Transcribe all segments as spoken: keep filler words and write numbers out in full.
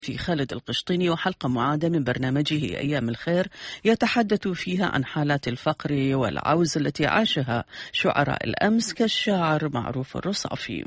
في خالد القشطيني وحلقة معادة من برنامجه أيام الخير يتحدث فيها عن حالات الفقر والعوز التي عاشها شعراء الأمس كالشاعر معروف الرصافي.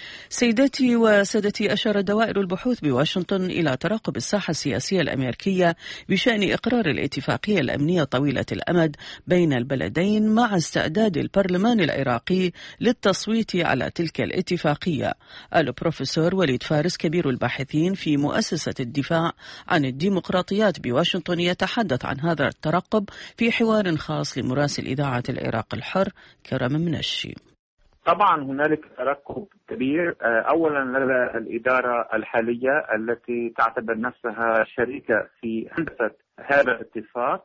سيداتي وسادتي، أشار دوائر البحوث بواشنطن إلى ترقب الساحة السياسية الأمريكية بشأن إقرار الاتفاقية الأمنية طويلة الأمد بين البلدين مع استعداد البرلمان العراقي للتصويت على تلك الاتفاقية. البروفيسور وليد فارس كبير الباحثين في مؤسسة الدفاع عن الديمقراطيات بواشنطن يتحدث عن هذا الترقب في حوار خاص لمراسل إذاعة العراق الحر كرم منشي. طبعا هنالك ترقب كبير، اولا لدى الاداره الحاليه التي تعتبر نفسها شريكه في هندسه هذا الاتفاق،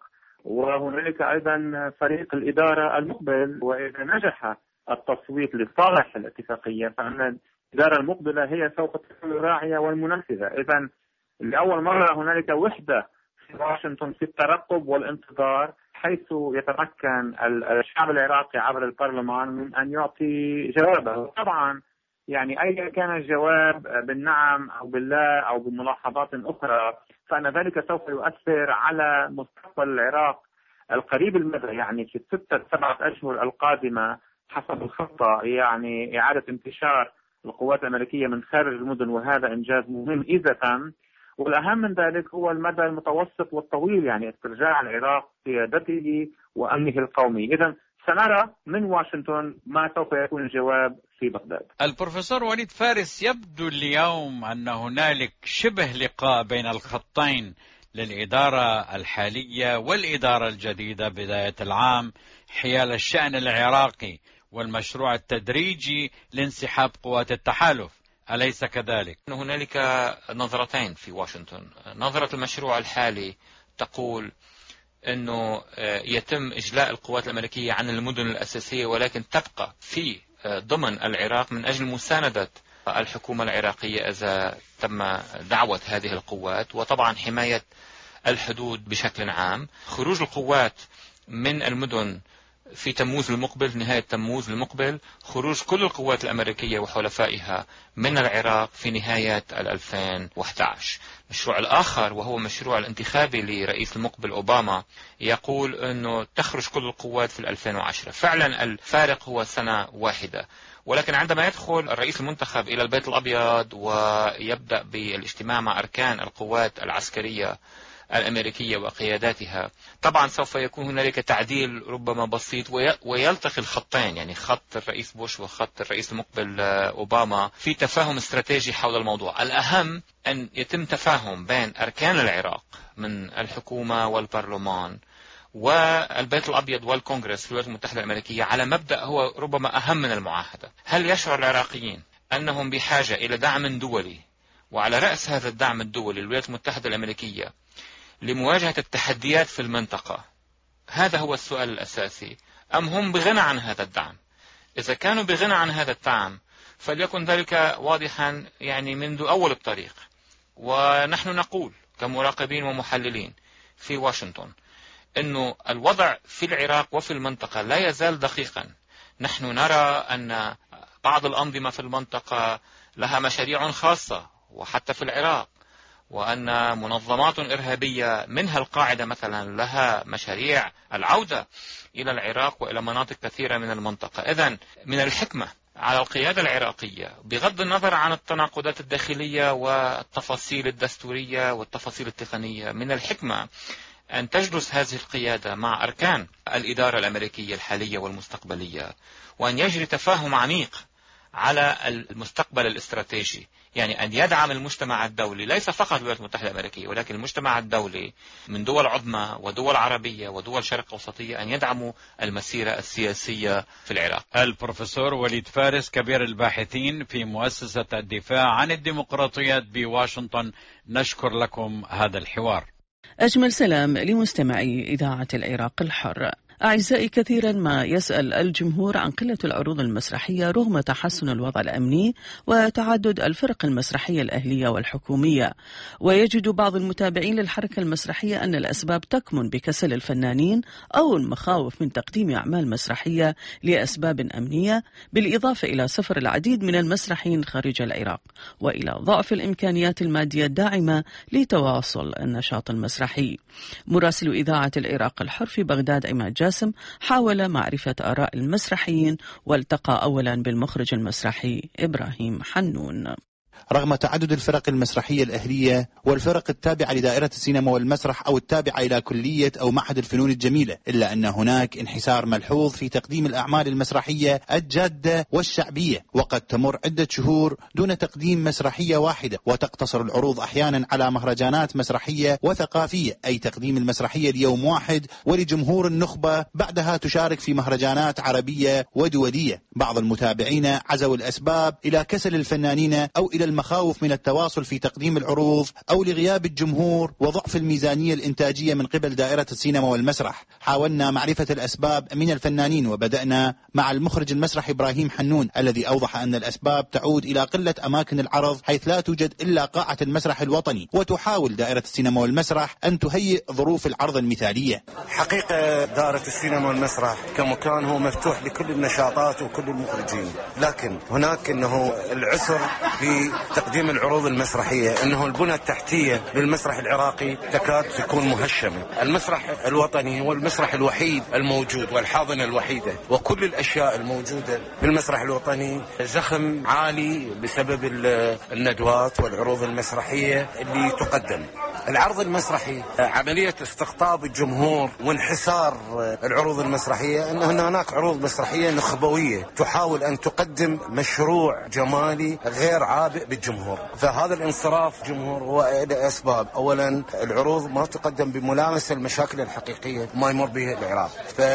وهنالك ايضا فريق الاداره المقبل، واذا نجح التصويت لصالح الاتفاقيه فان الاداره المقبله هي سوف تكون الراعيه والمنفذه. اذا لاول مره هنالك وحده في واشنطن في الترقب والانتظار، حيث يتمكن الشعب العراقي عبر البرلمان من أن يعطي جوابه. طبعا يعني أيا كان الجواب بالنعم أو باللا أو بملاحظات أخرى، فإن ذلك سوف يؤثر على مستقبل العراق القريب المدى، يعني في الستة سبعة أشهر القادمة حسب الخطة، يعني إعادة انتشار القوات الأمريكية من خارج المدن، وهذا إنجاز مهم إذا تم. والأهم من ذلك هو المدى المتوسط والطويل، يعني استرجاع العراق قيادته وأمنه القومي. إذن سنرى من واشنطن ما سوف يكون الجواب في بغداد. البروفيسور وليد فارس، يبدو اليوم أن هنالك شبه لقاء بين الخطين للإدارة الحالية والإدارة الجديدة بداية العام حيال الشأن العراقي والمشروع التدريجي لانسحاب قوات التحالف، أليس كذلك؟ هنالك نظرتين في واشنطن. نظرة المشروع الحالي تقول أنه يتم إجلاء القوات الأمريكية عن المدن الأساسية، ولكن تبقى في ضمن العراق من أجل مساندة الحكومة العراقية إذا تم دعوة هذه القوات، وطبعا حماية الحدود بشكل عام. خروج القوات من المدن في تموز المقبل، نهاية تموز المقبل، خروج كل القوات الأمريكية وحلفائها من العراق في نهاية ألفين وأحد عشر. المشروع الآخر وهو مشروع الانتخابي لرئيس المقبل أوباما يقول أنه تخرج كل القوات في ألفين وعشرة. فعلا الفارق هو سنة واحدة، ولكن عندما يدخل الرئيس المنتخب إلى البيت الأبيض ويبدأ بالاجتماع مع أركان القوات العسكرية الأمريكية وقياداتها، طبعا سوف يكون هنالك تعديل ربما بسيط ويلتقي الخطين، يعني خط الرئيس بوش وخط الرئيس المقبل أوباما في تفاهم استراتيجي حول الموضوع. الأهم أن يتم تفاهم بين أركان العراق من الحكومة والبرلمان والبيت الأبيض والكونغرس في الولايات المتحدة الأمريكية على مبدأ هو ربما أهم من المعاهدة. هل يشعر العراقيين أنهم بحاجة إلى دعم دولي، وعلى رأس هذا الدعم الدولي الولايات المتحدة الأمريكية لمواجهة التحديات في المنطقة؟ هذا هو السؤال الأساسي. أم هم بغنى عن هذا الدعم؟ إذا كانوا بغنى عن هذا الدعم فليكن ذلك واضحا يعني منذ أول الطريق. ونحن نقول كمراقبين ومحللين في واشنطن أنه الوضع في العراق وفي المنطقة لا يزال دقيقا. نحن نرى أن بعض الأنظمة في المنطقة لها مشاريع خاصة وحتى في العراق، وأن منظمات إرهابية منها القاعدة مثلا لها مشاريع العودة إلى العراق وإلى مناطق كثيرة من المنطقة. إذن من الحكمة على القيادة العراقية بغض النظر عن التناقضات الداخلية والتفاصيل الدستورية والتفاصيل التقنية، من الحكمة أن تجلس هذه القيادة مع أركان الإدارة الأمريكية الحالية والمستقبلية، وأن يجري تفاهم عميق على المستقبل الاستراتيجي، يعني أن يدعم المجتمع الدولي، ليس فقط الولايات المتحدة الأمريكية ولكن المجتمع الدولي من دول عظمى ودول عربية ودول شرق أوسطية أن يدعموا المسيرة السياسية في العراق. البروفيسور وليد فارس كبير الباحثين في مؤسسة الدفاع عن الديمقراطيات بواشنطن، نشكر لكم هذا الحوار. أجمل سلام لمستمعي إذاعة العراق الحر. أعزائي، كثيرا ما يسأل الجمهور عن قلة العروض المسرحية رغم تحسن الوضع الأمني وتعدد الفرق المسرحية الأهلية والحكومية، ويجد بعض المتابعين للحركة المسرحية أن الأسباب تكمن بكسل الفنانين أو المخاوف من تقديم أعمال مسرحية لأسباب أمنية، بالإضافة إلى سفر العديد من المسرحيين خارج العراق وإلى ضعف الإمكانيات المادية الداعمة لتواصل النشاط المسرحي. مراسل إذاعة العراق الحر في بغداد عماد جاسم حاول معرفة آراء المسرحيين، والتقى أولا بالمخرج المسرحي إبراهيم حنون. رغم تعدد الفرق المسرحية الأهلية والفرق التابعة لدائرة السينما والمسرح أو التابعة إلى كلية أو معهد الفنون الجميلة، إلا أن هناك انحسار ملحوظ في تقديم الأعمال المسرحية الجادة والشعبية، وقد تمر عدة شهور دون تقديم مسرحية واحدة، وتقتصر العروض أحيانا على مهرجانات مسرحية وثقافية، أي تقديم المسرحية ليوم واحد ولجمهور النخبة، بعدها تشارك في مهرجانات عربية ودولية. بعض المتابعين عزوا الأسباب إلى كسل الفنانين أو إلى المخاوف من التواصل في تقديم العروض أو لغياب الجمهور وضعف الميزانية الإنتاجية من قبل دائرة السينما والمسرح. حاولنا معرفة الأسباب من الفنانين، وبدأنا مع المخرج المسرحي إبراهيم حنون الذي أوضح أن الأسباب تعود إلى قلة أماكن العرض، حيث لا توجد إلا قاعة المسرح الوطني، وتحاول دائرة السينما والمسرح أن تهيئ ظروف العرض المثالية. حقيقة دائرة السينما والمسرح كمكان هو مفتوح لكل النشاطات وكل المخرجين، لكن هناك أنه العسر في تقديم العروض المسرحية، أنه البنى التحتية للمسرح العراقي تكاد تكون مهشمة. المسرح الوطني هو المسرح الوحيد الموجود والحاضنة الوحيدة، وكل الأشياء الموجودة في المسرح الوطني زخم عالي بسبب الندوات والعروض المسرحية اللي تقدم. العرض المسرحي عملية استقطاب الجمهور وانحسار العروض المسرحية، أن هناك عروض مسرحية نخبوية تحاول أن تقدم مشروع جمالي غير عابئ بالجمهور، فهذا الانصراف جمهور هو لأسباب. أولا العروض ما تقدم بملامسة المشاكل الحقيقية ما يمر به العراق،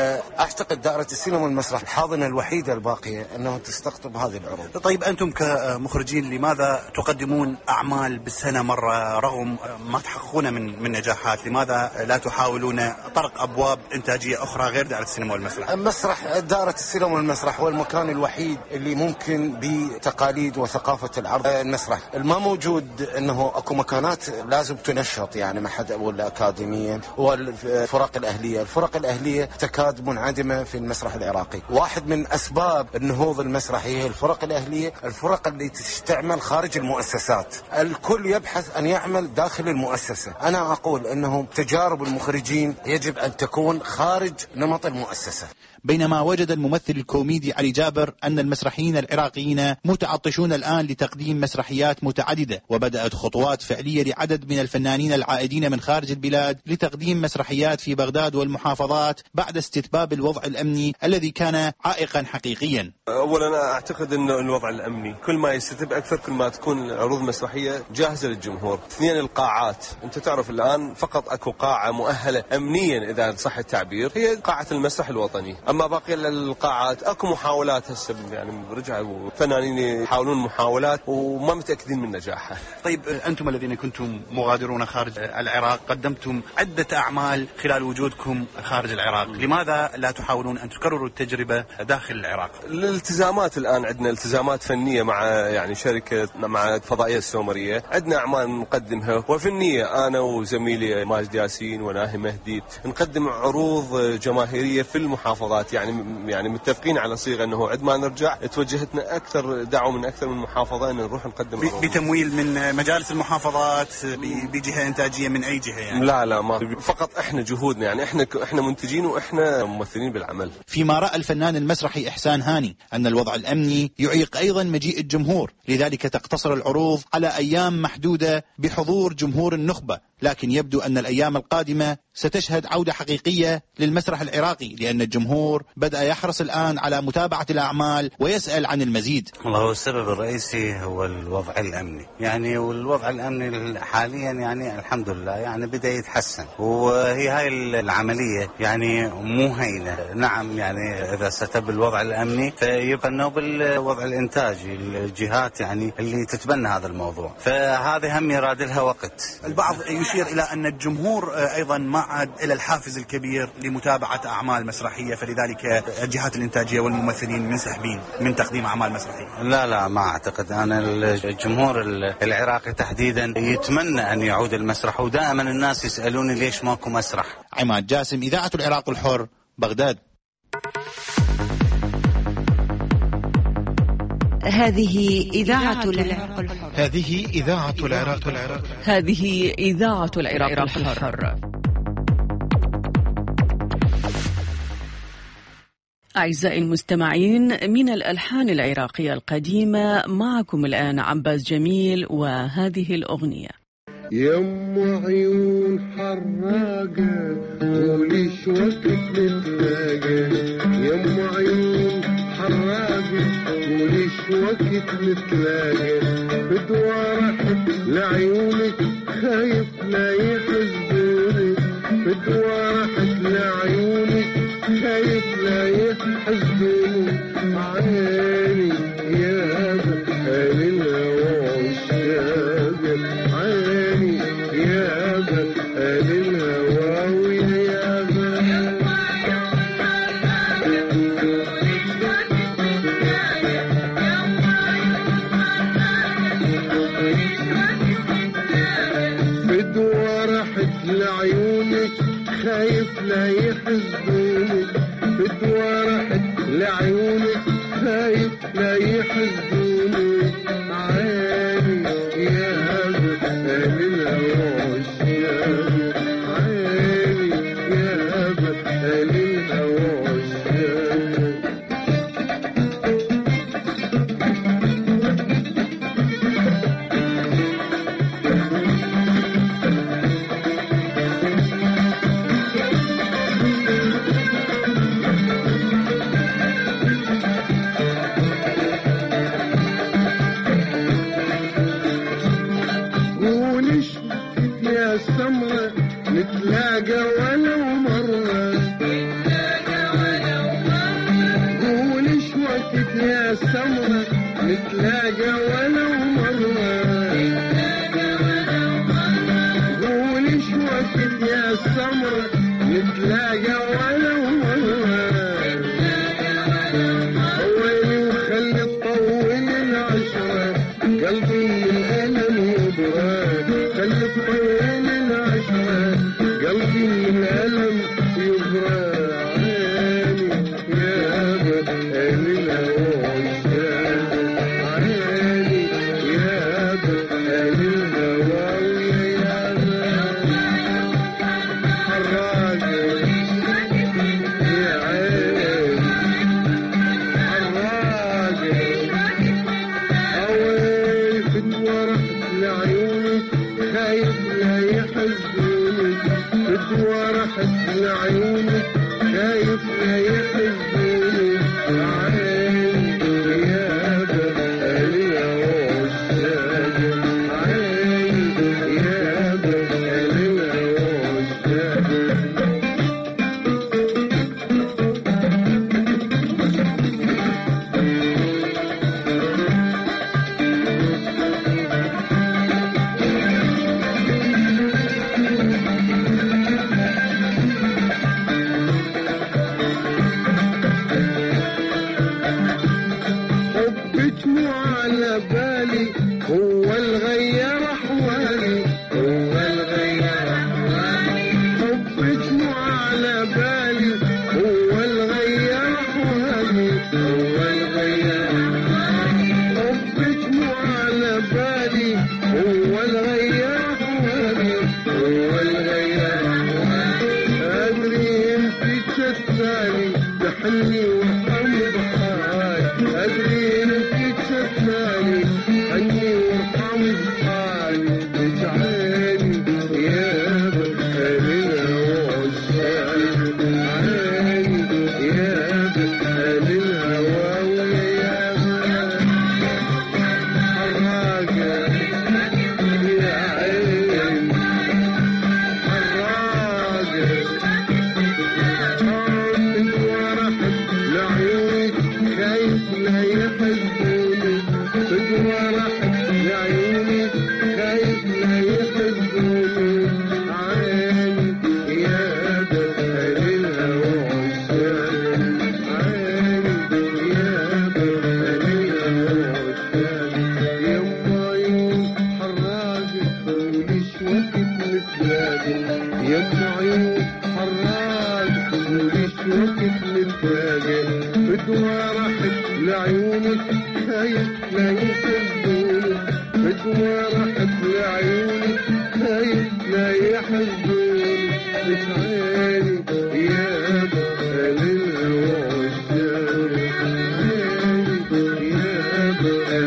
فأعتقد دائرة السينما والمسرح الحاضنة الوحيدة الباقية أنه تستقطب هذه العروض. طيب أنتم كمخرجين لماذا تقدمون أعمال بالسنة مرة رغم ما تحققون من من نجاحات؟ لماذا لا تحاولون طرق أبواب إنتاجية أخرى غير دائرة السينما والمسرح؟ مسرح دائرة السينما والمسرح هو المكان الوحيد اللي ممكن بتقاليد وثقافة العرض المسرح الما موجود، أنه أكو مكانات لازم تنشط، يعني محد ولا أكاديمية والفرق الأهلية. الفرق الأهلية تكاد منعدمة في المسرح العراقي. واحد من أسباب النهوض المسرحي هي الفرق الأهلية، الفرق اللي تستعمل خارج المؤسسات. الكل يبحث أن يعمل داخل المؤسسة. أنا أقول أنه تجارب المخرجين يجب أن تكون خارج نمط المؤسسة. بينما وجد الممثل الكوميدي علي جابر أن المسرحيين العراقيين متعطشون الآن لتقديم مسرحيات متعددة، وبدأت خطوات فعلية لعدد من الفنانين العائدين من خارج البلاد لتقديم مسرحيات في بغداد والمحافظات بعد استتباب الوضع الأمني الذي كان عائقا حقيقيا. أولا أعتقد أن الوضع الأمني كل ما يستتب أكثر كل ما تكون العروض المسرحية جاهزة للجمهور. اثنين، القاعات. أنت تعرف الآن فقط أكو قاعة مؤهلة أمنيا إذا صح التعبير، هي قاعة المسرح الوطني. أما باقي القاعات أكو محاولات هسه، يعني رجعوا فنانين يحاولون محاولات وما متأكدين من نجاحها. طيب أنتم الذين كنتم مغادرون خارج العراق قدمتم عدة أعمال خلال وجودكم خارج العراق، لماذا لا تحاولون أن تكرروا التجربة داخل العراق؟ الالتزامات الآن عندنا التزامات فنية مع يعني شركة مع الفضائية السومرية، عندنا أعمال نقدمها وفنية. أنا وزميلي ماجد ياسين وناهي مهدي نقدم عروض جماهيرية في المحافظات، يعني يعني متفقين على صيغة أنه عندما نرجع توجهتنا أكثر دعوة من أكثر من محافظة أن نروح نقدم عروض. بتمويل من مجالس المحافظات، بجهة إنتاجية من أي جهة يعني؟ لا لا ما فقط إحنا جهودنا، يعني إحنا إحنا منتجين وإحنا ممثلين بالعمل. فيما رأى الفنان المسرحي إحسان هاني أن الوضع الأمني يعيق أيضا مجيء الجمهور، لذلك تقتصر العروض على أيام محدودة بحضور جمهور النخبة، لكن يبدو أن الأيام القادمة ستشهد عودة حقيقية للمسرح العراقي، لأن الجمهور بدأ يحرص الآن على متابعة الأعمال ويسأل عن المزيد. والله هو السبب الرئيسي هو الوضع الأمني، يعني والوضع الأمني حاليا يعني الحمد لله يعني بدأ يتحسن، وهي هاي العملية يعني مو هينة. نعم يعني إذا ستب الوضع الأمني فيبقى أنه بالوضع الإنتاجي الجهات يعني اللي تتبنى هذا الموضوع، فهذه هم يراد لها وقت. البعض البعض يشير إلى أن الجمهور أيضا ما عاد إلى الحافز الكبير لمتابعة أعمال مسرحية، فلذلك الجهات الإنتاجية والممثلين منسحبين من تقديم أعمال مسرحية. لا لا ما أعتقد. أنا الجمهور العراقي تحديدا يتمنى أن يعود المسرح، ودائما الناس يسألوني ليش ماكو مسرح. عماد جاسم، إذاعة العراق الحر، بغداد. هذه إذاعة العراق الحر. هذه إذاعة العراق الحر. هذه إذاعة العراق الحر. أعزائي المستمعين، من الألحان العراقية القديمة معكم الآن عباس جميل وهذه الأغنية. يم عيون حراقة وليش وقت نتلاقى، يم عيون حراقة وليش وقت نتلاقى، بدوارك لعيونك خايف لا يحزنوني، بدوارك لعيونك خايف لا يحزنوني، عيني يا بحال الهوى والشاقة، عيني يا بحال الهوى ويا بحال بدوارك لعيونك خايف لا يحزنوني، بدوارك لعيونك خايف لا يحزنوني، عيني يا بحال الهوى والشاقة، عيني يا بحال الهوى والشاقة. السمرة نتلاقى ولو مرة، قولش وقت يا سمرة نتلاقى ولو مرة، قولش وقت يا سمرة نتلاقى ولو مرة، ويلي وخلي تطول العشرة قلبي من الألم يبرد، خلي تطول قلبي من الألم يبرى، عيني يا بحال الهوى والشاقة، عيني يا بحال الهوى ويا حراقة، يا عيني حراقة، أوي في الورق لعيونك خايف لا يحزنوني، بدوارك لعيونك خايف لا يحزنوني، عيني يا بحال الهوى والشاقة، عيني يا بحال الهوى والشاقة. هو الغير أحوالي، هو الغير أحوالي، حبك مو على بالي، هو الغير أحوالي، هو الغير أحوالي، حبك مو على بالي، هو الغير أحوالي، هو الغير أحوالي، أدري انت تشتاني تحني وحمي بحالي، أدري انت تشتاني عني وارحم بحالي، اجعلني يا بحال الهوى والشاقة، عيني يا بحال الهوى ويا حراقة، يا عيني حراقة، حب ورحت لعيوني نتلاقى يم عيون حراج وليش وقت نتلاقى بدوى راحت لعيونك خايف لا يحزنونك بدوى راحت لعيونك خايف لا يحزنونك بتعاني يا بقى للعشاق يا بقى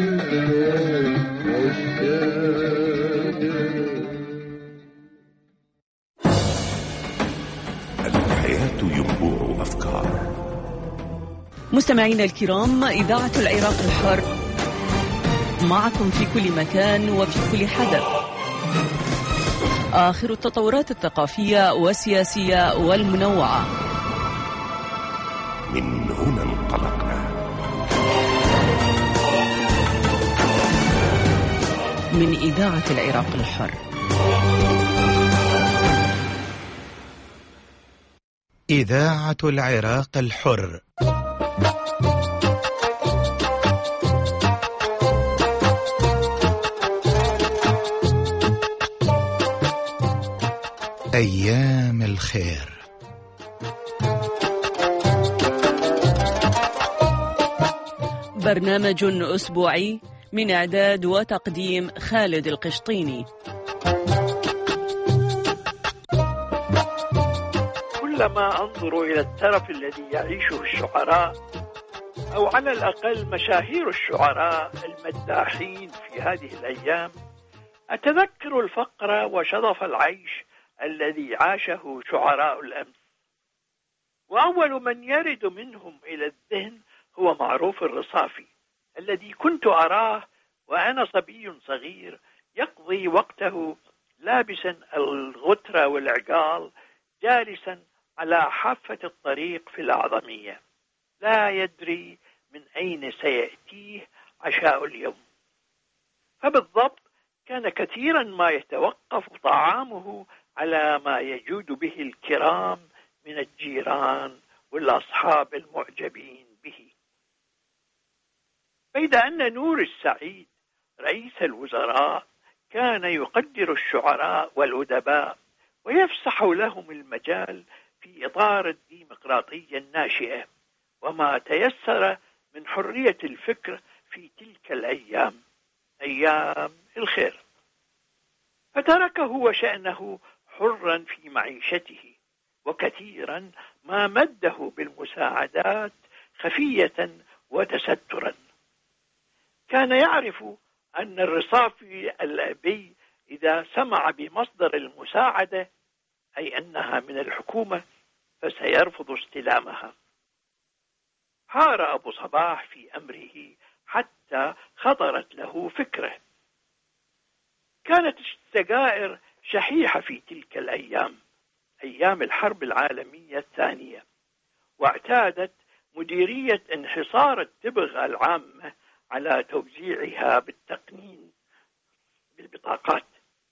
الحياة ينبوع أفكار. مستمعينا الكرام، إذاعة العراق الحر معكم في كل مكان وفي كل حدث. آخر التطورات الثقافية والسياسية والمنوعة. من هنا انطلقنا. من إذاعة العراق الحر. إذاعة العراق الحر. أيام الخير. برنامج أسبوعي من إعداد وتقديم خالد القشطيني. كلما أنظر إلى الترف الذي يعيشه الشعراء، أو على الأقل مشاهير الشعراء المداحين في هذه الأيام، أتذكر الفقر وشظف العيش الذي عاشه شعراء الأمس. وأول من يرد منهم إلى الذهن هو معروف الرصافي، الذي كنت أراه وأنا صبي صغير يقضي وقته لابسا الغترة والعقال، جالسا على حافة الطريق في الأعظمية، لا يدري من أين سيأتيه عشاء اليوم. فبالضبط كان كثيرا ما يتوقف طعامه على ما يجود به الكرام من الجيران والأصحاب المعجبين به. بيد أن نور السعيد رئيس الوزراء كان يقدر الشعراء والأدباء ويفسح لهم المجال في إطار الديمقراطية الناشئة وما تيسر من حرية الفكر في تلك الأيام، أيام الخير. فتركه وشأنه حرا في معيشته، وكثيرا ما مده بالمساعدات خفية وتسترا. كان يعرف أن الرصافي الأبي إذا سمع بمصدر المساعدة، أي أنها من الحكومة، فسيرفض استلامها. حار أبو صباح في أمره حتى خطرت له فكرة. كانت السجائر شحيحة في تلك الأيام، أيام الحرب العالمية الثانية، واعتادت مديرية انحصار التبغ العامة على توزيعها بالتقنين بالبطاقات.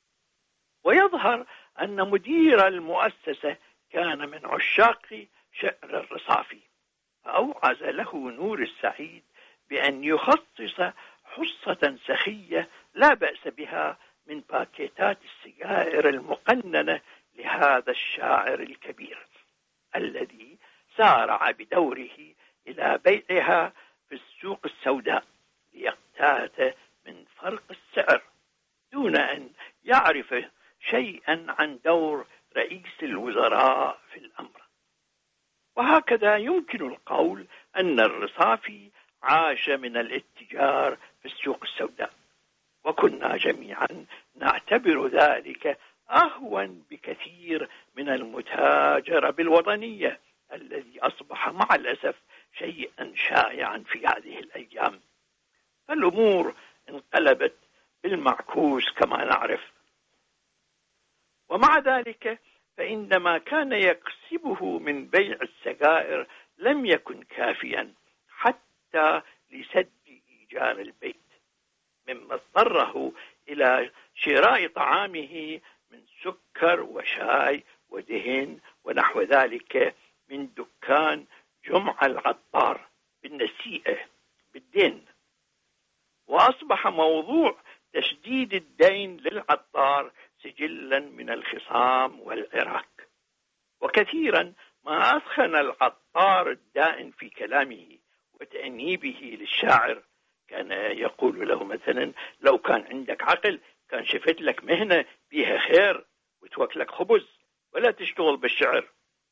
ويظهر أن مدير المؤسسة كان من عشاق شعر الرصافي، فأوعز له نور السعيد بأن يخصص حصة سخية لا بأس بها من باكيتات السجائر المقننة لهذا الشاعر الكبير، الذي سارع بدوره إلى بيعها في السوق السوداء ليقتات من فرق السعر، دون أن يعرف شيئا عن دور رئيس الوزراء في الأمر. وهكذا يمكن القول أن الرصافي عاش من الاتجار في السوق السوداء، وكنا جميعا نعتبر ذلك أهون بكثير من المتاجرة بالوطنية، الذي أصبح مع الأسف شيئا شائعا في هذه الأيام. فالأمور انقلبت بالمعكوس كما نعرف. ومع ذلك فإنما كان يكسبه من بيع السجائر لم يكن كافيا حتى لسد إيجار البيت، مما اضطره إلى شراء طعامه من سكر وشاي ودهن ونحو ذلك من دكان جمع العطار بالنسيئة بالدين. وأصبح موضوع تسديد الدين للعطار سجلا من الخصام والعراك. وكثيرا ما أثخن العطار الدائن في كلامه وتأنيبه للشاعر، كان يقول له مثلا: لو كان عندك عقل كان شفت لك مهنة بيها خير وتوكلك خبز ولا تشتغل بالشعر.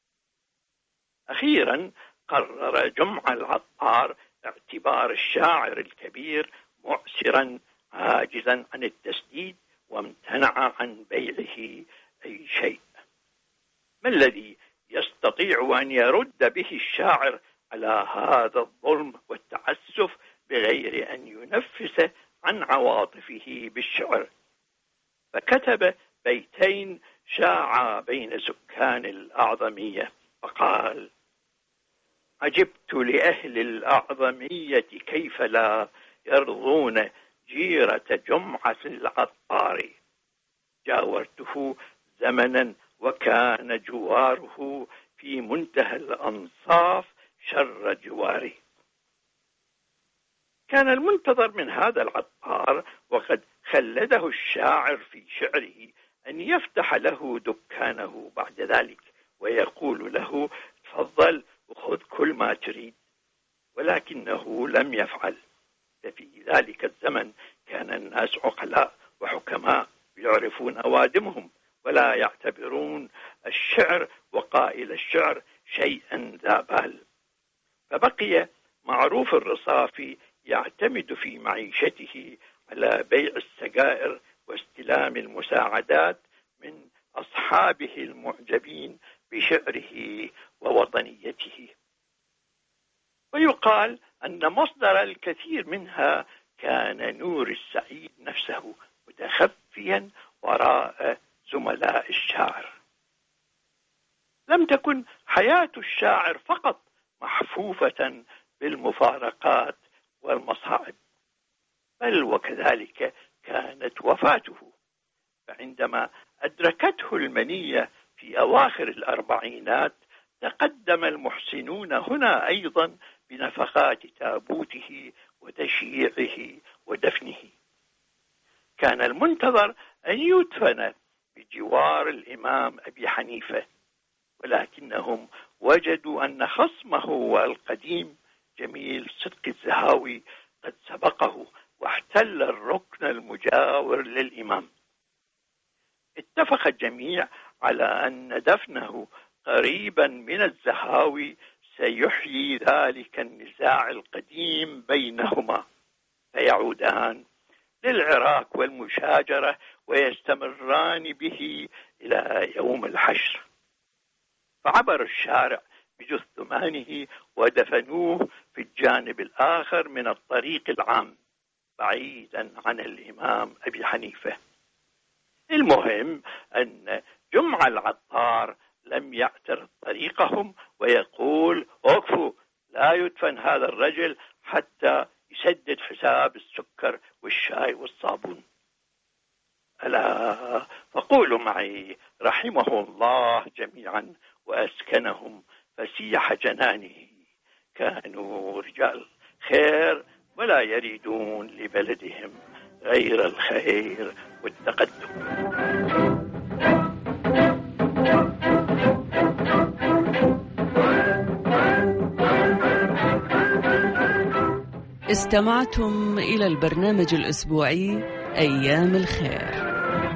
أخيرا قرر جمع العطار اعتبار الشاعر الكبير معسرا عاجزا عن التسديد، وامتنع عن بيعه أي شيء. ما الذي يستطيع أن يرد به الشاعر على هذا الظلم والتعسف بغير أن ينفس عن عواطفه بالشعر؟ فكتب بيتين شاعا بين سكان الأعظمية فقال: عجبت لأهل الأعظمية كيف لا يرضون جيرة جمعة العطار، جاورته زمنا وكان جواره في منتهى الأنصاف شر جواري. كان المنتظر من هذا العطار، وقد خلده الشاعر في شعره، أن يفتح له دكانه بعد ذلك ويقول له: تفضل وخذ كل ما تريد. ولكنه لم يفعل. ففي ذلك الزمن كان الناس عقلاء وحكماء يعرفون أوادمهم ولا يعتبرون الشعر وقائل الشعر شيئا ذا بال. فبقي معروف الرصافي يعتمد في معيشته على بيع السجائر واستلام المساعدات من أصحابه المعجبين بشعره ووطنيته. ويقال أن مصدر الكثير منها كان نور السعيد نفسه متخفيا وراء زملاء الشاعر. لم تكن حياة الشاعر فقط محفوفة بالمفارقات والمصائب، بل وكذلك كانت وفاته. فعندما أدركته المنية في أواخر الأربعينات، تقدم المحسنون هنا أيضا بنفقات تابوته وتشييعه ودفنه. كان المنتظر أن يدفن بجوار الإمام أبي حنيفة، ولكنهم وجدوا أن خصمه القديم جميل صدق الزهاوي قد سبقه واحتل الركن المجاور للإمام. اتفق الجميع على أن دفنه قريبا من الزهاوي سيحيي ذلك النزاع القديم بينهما، فيعودان للعراك والمشاجرة ويستمران به إلى يوم الحشر. فعبر الشارع بجثمانه ودفنوه في الجانب الآخر من الطريق العام بعيدا عن الإمام أبي حنيفة. المهم أن جمع العطار لم يعترض طريقهم ويقول: وقفوا، لا يدفن هذا الرجل حتى يسدد حساب السكر والشاي والصابون. ألا فقولوا معي: رحمه الله جميعا وأسكنهم فسيح جنانه. كانوا رجال خير ولا يريدون لبلدهم غير الخير والتقدم. استمعتم إلى البرنامج الأسبوعي أيام الخير.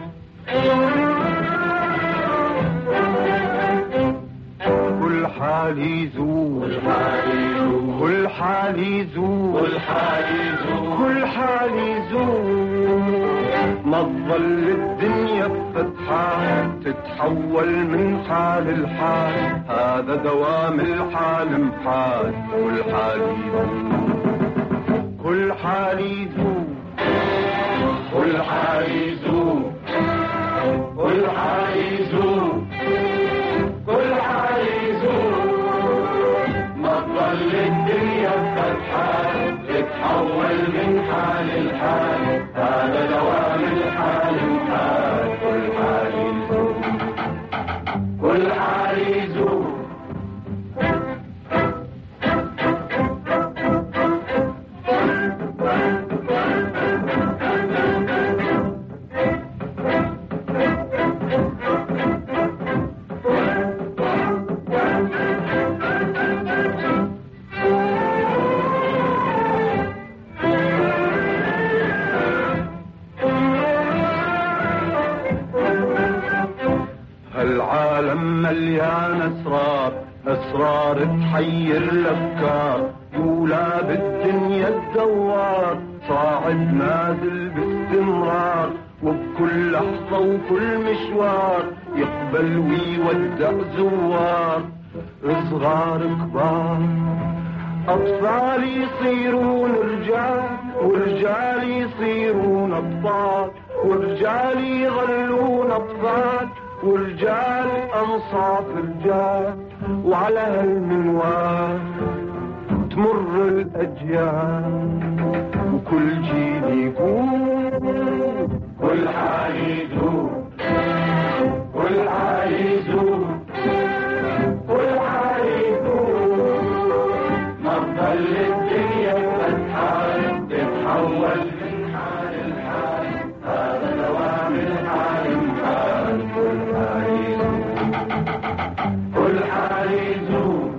كل حال يزول، كل حال يزول، كل حال يزول، ما تظل الدنيا بفتحة تتحول من حال لحال، هذا دوام الحال محال. كل حال يزول، كل حال يزول، كل حال يزول، كل حال يزول، كل حال يزول، ما تظل الدنيا بفتحة تتحول من حال لحال، هذا دوام الحال محال. كل حال يزول، كل حال يزول. هالعالم مليان أسرار، أسرار تحير الأفكار، دولاب الدنيا الدوار، صاعد نازل باستمرار، وبكل لحظة وكل مشوار يقبل ويودع زوار. صغار كبار، أطفال يصيرون رجال، ورجال يصيرون أطفال، ورجال يظلون أطفال، ورجال أنصاف رجال. وعلى هالمنوال تمر الأجيال، وكل جيل يقول كل حال يدور، كل حال يدور، كل حال يدور. ما تضل الدنيا فتحان، تتحول من حال لحال، هذا دوام الحال محال. كل حال يدور، كل حال يدور.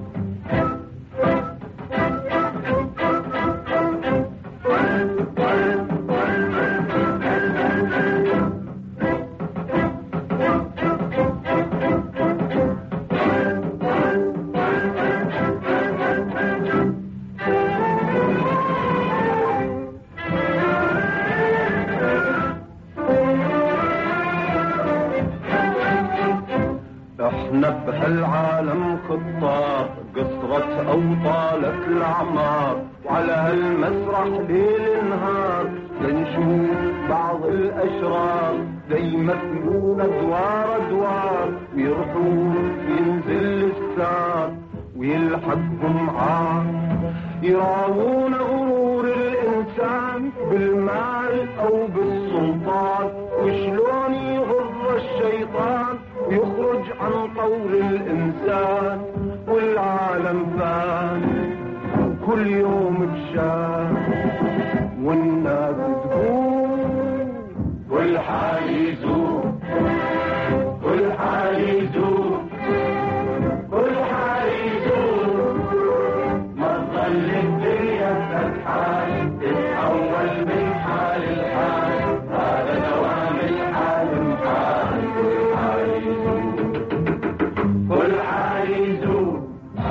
احنا بهالعالم خطار، قصرت او طالت الاعمار، وعلى هالمسرح ليل نهار لنشوف بعض الاشرار، ليمثلون ادوار ادوار، ويروحون ينزل الستار ويلحقهم عار، يراوون غرور الانسان بالمال او بالسلطان، وشلون يغر الشيطان يخرج عن طور الإنسان. والعالم فان كل يوم بشان، والناس تقول كل حال يزور، كل حال يزور، كل حال يزور. ما تظل الدنيا فتحان، تتحول من حال لحال، هذا دوام الحال محال. كل حال يزور، كل حال يزور.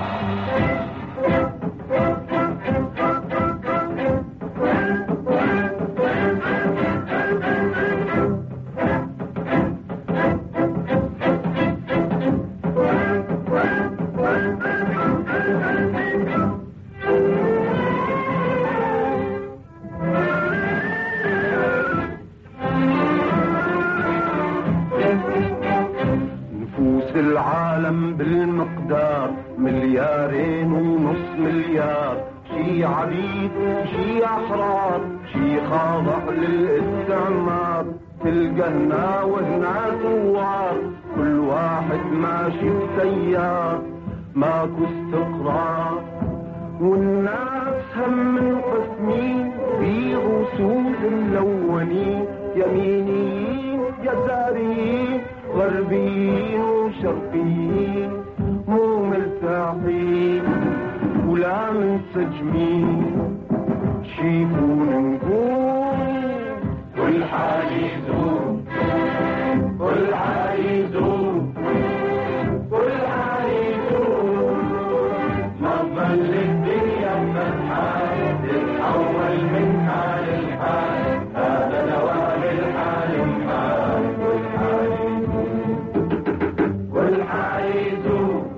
العالم بالمقدار مليارين ونص مليار، شي عبيد شي أحرار، شي خاضع للاستعمار. تلقى هنا وهنا ثوار، كل واحد ماشي بسيار، ماكو استقرار. والناس هم منقسمين بيض وسود ملونين، يمينيين يساريين، غربيين وشرقيين، مو مرتاحين ولا منسجمين. شيفون نقول كل حال يزور، كل حال يزور، كل حال يزور. ما تظل الدنيا فتحان، تتحول من حال لحال، هذا دوام الحال محال. كل حال يزور، كل حال يزور.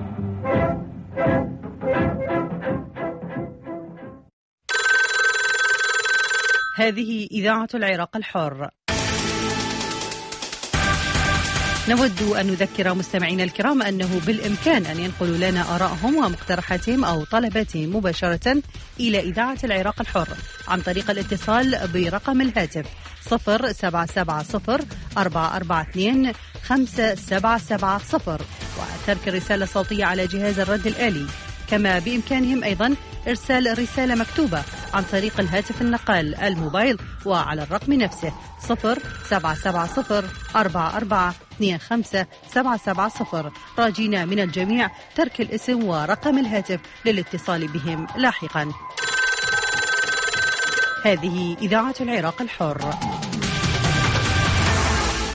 هذه إذاعة العراق الحر. نود أن نذكر مستمعينا الكرام أنه بالإمكان أن ينقلوا لنا آرائهم ومقترحاتهم أو طلباتهم مباشرة إلى إذاعة العراق الحر عن طريق الاتصال برقم الهاتف صفر سبعة سبعة صفر أربعة أربعة اثنين خمسة سبعة سبعة صفر وترك الرسالة الصوتية على جهاز الرد الآلي. كما بإمكانهم أيضا إرسال رسالة مكتوبة عن طريق الهاتف النقال الموبايل وعلى الرقم نفسه صفر سبعة سبعة صفر أربعة أربعة اثنين خمسة سبعة سبعة صفر، راجين من الجميع ترك الاسم ورقم الهاتف للاتصال بهم لاحقا. هذه إذاعة العراق الحر.